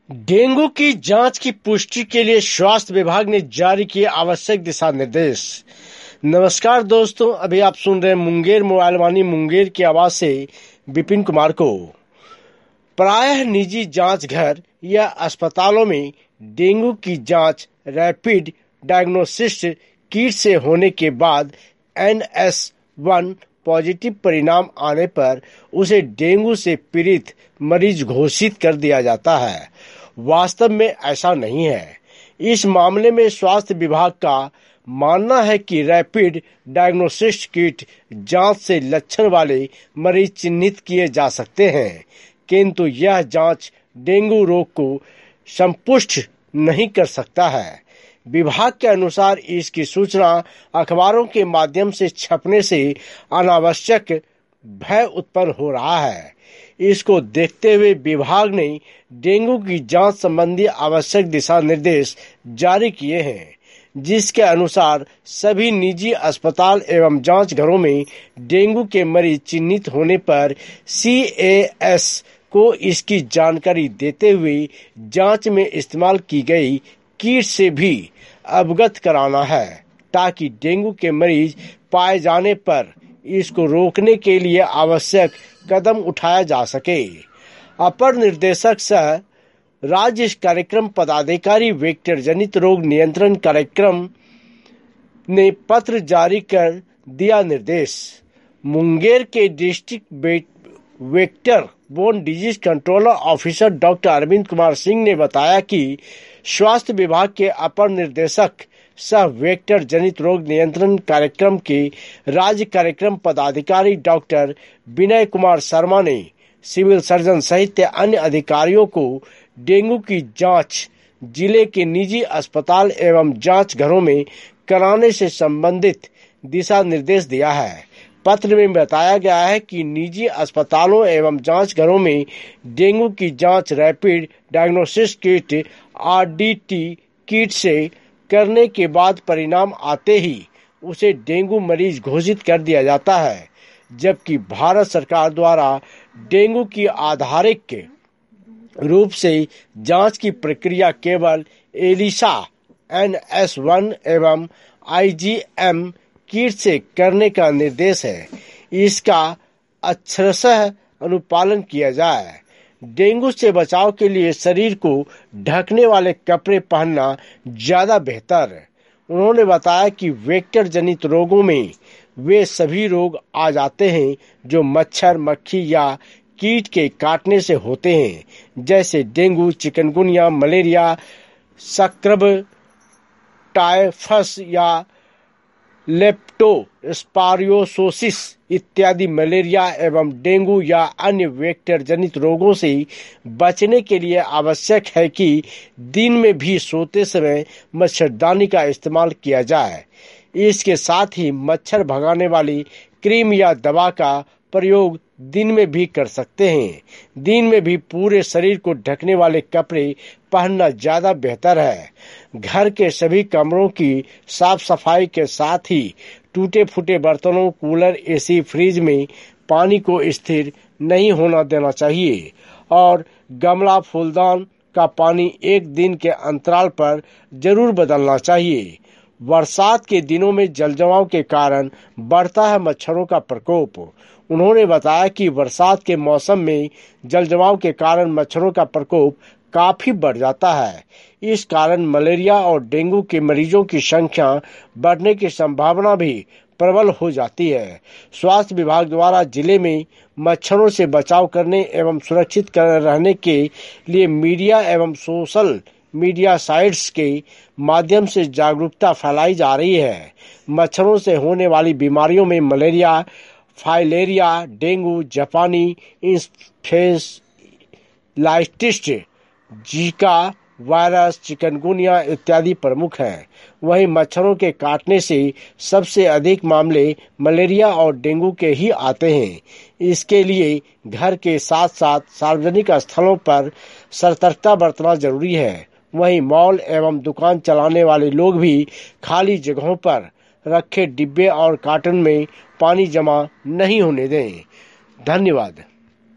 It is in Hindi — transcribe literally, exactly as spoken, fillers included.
डेंगू की जांच की पुष्टि के लिए स्वास्थ्य विभाग ने जारी किए आवश्यक दिशा निर्देश। नमस्कार दोस्तों, अभी आप सुन रहे हैं मुंगेर मोबाइल वाणी मुंगेर की आवाज से विपिन कुमार को। प्रायः निजी जांच घर या अस्पतालों में डेंगू की जांच रैपिड डायग्नोसिस किट से होने के बाद एन एस वन पॉजिटिव परिणाम आने पर उसे डेंगू से पीड़ित मरीज घोषित कर दिया जाता है। वास्तव में ऐसा नहीं है। इस मामले में स्वास्थ्य विभाग का मानना है कि रैपिड डायग्नोसिस किट जांच से लक्षण वाले मरीज चिन्हित किए जा सकते हैं, किंतु यह जांच डेंगू रोग को संपुष्ट नहीं कर सकता है। विभाग के अनुसार इसकी सूचना अखबारों के माध्यम से छपने से अनावश्यक भय उत्पन्न हो रहा है। इसको देखते हुए विभाग ने डेंगू की जांच संबंधी आवश्यक दिशा निर्देश जारी किए हैं, जिसके अनुसार सभी निजी अस्पताल एवं जांच घरों में डेंगू के मरीज चिन्हित होने पर सी ए एस को इसकी जानकारी देते हुए जांच में इस्तेमाल की गई किट से भी अवगत कराना है, ताकि डेंगू के मरीज पाए जाने पर इसको रोकने के लिए आवश्यक कदम उठाया जा सके। अपर निदेशक सह राज्य कार्यक्रम पदाधिकारी वेक्टर जनित रोग नियंत्रण कार्यक्रम ने पत्र जारी कर दिया निर्देश। मुंगेर के district vector borne disease controller officer doctor Arvind Kumar Singh ने बताया कि स्वास्थ्य विभाग के अपर निर्देशक सह वेक्टर जनित रोग नियंत्रण कार्यक्रम के राज्य कार्यक्रम पदाधिकारी डॉक्टर विनय कुमार शर्मा ने सिविल सर्जन सहित अन्य अधिकारियों को डेंगू की जांच जिले के निजी अस्पताल एवं जांच घरों में कराने से संबंधित दिशा निर्देश दिया है। पत्र में बताया गया है कि निजी अस्पतालों एवं जांच घरों में डेंगू की जांच rapid diagnosis kit R D T kit से करने के बाद परिणाम आते ही उसे डेंगू मरीज घोषित कर दिया जाता है, जबकि भारत सरकार द्वारा डेंगू की आधारिक रूप से जांच की प्रक्रिया केवल एलिसा एन एस वन एवं आई जी एम किट से करने का निर्देश है। इसका अक्षरशः अनुपालन किया जाए। डेंगू से बचाव के लिए शरीर को ढकने वाले कपड़े पहनना ज्यादा बेहतर है। उन्होंने बताया कि वेक्टर जनित रोगों में वे सभी रोग आ जाते हैं जो मच्छर, मक्खी या कीट के काटने से होते हैं, जैसे dengue, chikungunya, malaria, scrub, typhus या लेप्टोस्पायरोसिस इत्यादि मलेरिया एवं डेंगू या अन्य वेक्टर जनित रोगों से बचने के लिए आवश्यक है कि दिन में भी सोते समय मच्छरदानी का इस्तेमाल किया जाए। इसके साथ ही मच्छर भगाने वाली क्रीम या दवा का प्रयोग दिन में भी कर सकते हैं। दिन में भी पूरे शरीर को ढकने वाले कपड़े पहनना ज्यादा बेहतर है। घर के सभी कमरों की साफ सफाई के साथ ही टूटे फूटे बर्तनों, कूलर, एसी, फ्रिज में पानी को स्थिर नहीं होना देना चाहिए और गमला, फूलदान का पानी एक दिन के अंतराल पर जरूर बदलना चाहिए। बरसात के दिनों में जलजमाव के कारण बढ़ता है मच्छरों का प्रकोप। उन्होंने बताया कि बरसात के मौसम में जलजमाव के कारण मच्छरों का प्रकोप काफी बढ़ जाता है। इस कारण मलेरिया और डेंगू के मरीजों की संख्या बढ़ने की संभावना भी प्रबल हो जाती है। स्वास्थ्य विभाग द्वारा जिले में मच्छरों से बचाव करने एवं सुरक्षित कर रहने के लिए मीडिया एवं सोशल मीडिया साइट्स के माध्यम से जागरूकता फैलाई जा रही है। मच्छरों से होने वाली बीमारियों में मलेरिया, फाइलेरिया, डेंगू, जापानी इंसेफेलाइटिस, जीका वायरस, चिकनगुनिया इत्यादि प्रमुख हैं। वहीं मच्छरों के काटने से सबसे अधिक मामले मलेरिया और डेंगू के ही आते हैं। इसके लिए घर के साथ साथ सार्वजनिक स्थलों पर सतर्कता बरतना जरूरी है। वहीं मॉल एवं दुकान चलाने वाले लोग भी खाली जगहों पर रखे डिब्बे और कार्टन में पानी जमा नहीं होने दें। धन्यवाद।